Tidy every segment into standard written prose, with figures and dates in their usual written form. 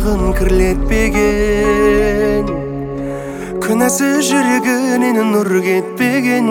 шуағын кірлетпеген, күнәсі жүрегінен нұр кетпеген.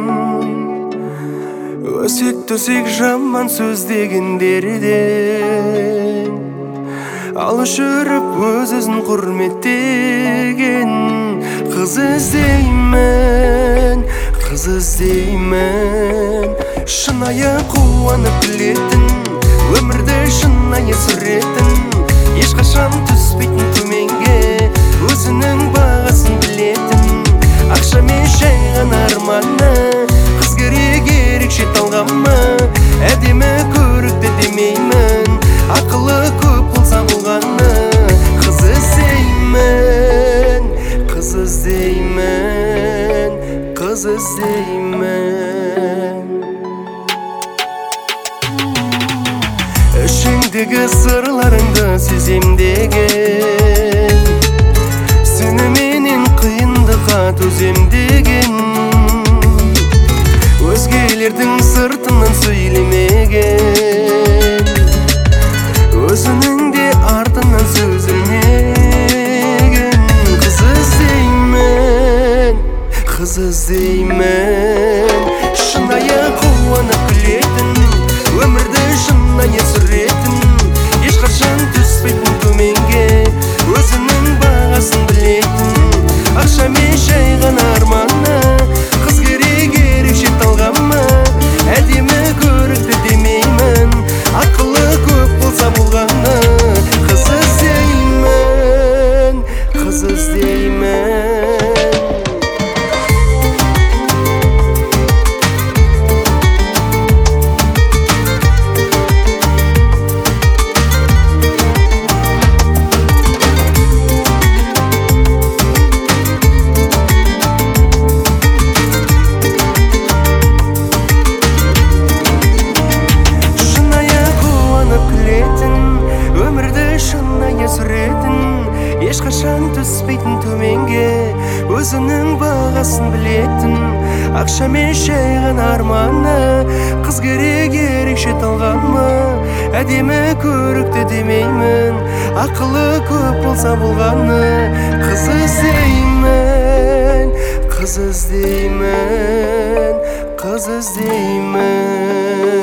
Өсек төсек жаман сөз дегендерден алыс жүріп өз-өзін құрметтеген. Қыз іздеймін, қыз іздеймін, шынайы қуанып күлетін, өмірді шынайы сүретін, ешқашан түспейтін төменге, өзінің бағасын білетін. Ақшамен жай ғана арманы, қыз керек ерекше талғамы, әдемі көрікті демеймін, ақылы көп болса болғаны. Қыз іздеймін, қыз іздеймін, қыз іздеймін. Ішіңдегі сырларыңды сезем деген, сеніменен қиындыққа төзем деген. Өзгелердің сыртынан сөйлемеген, өзінің де артынан сөз ілмеген. Қыз іздеймін, қыз іздеймін, шынайы қуанып күлетін, өмірді шынайы сүретін, ешқашан түспейтін төменге, өзінің бағасын білетін. Ақшамен жай ғана арманы, қыз керек ерекше талғамы, әдемі көрікті демеймін, ақылы көп болса болғаны. Қыз іздеймін, қыз іздеймін. Ешқашан түспейтін төменге, өзінің бағасын білетін. Ақшамен жай ғана арманы, қыз керек ерекше талғамы, әдемі көрікті демеймін, ақылы көп болса болғаны. Қыз іздеймін, қыз іздеймін, қыз іздеймін.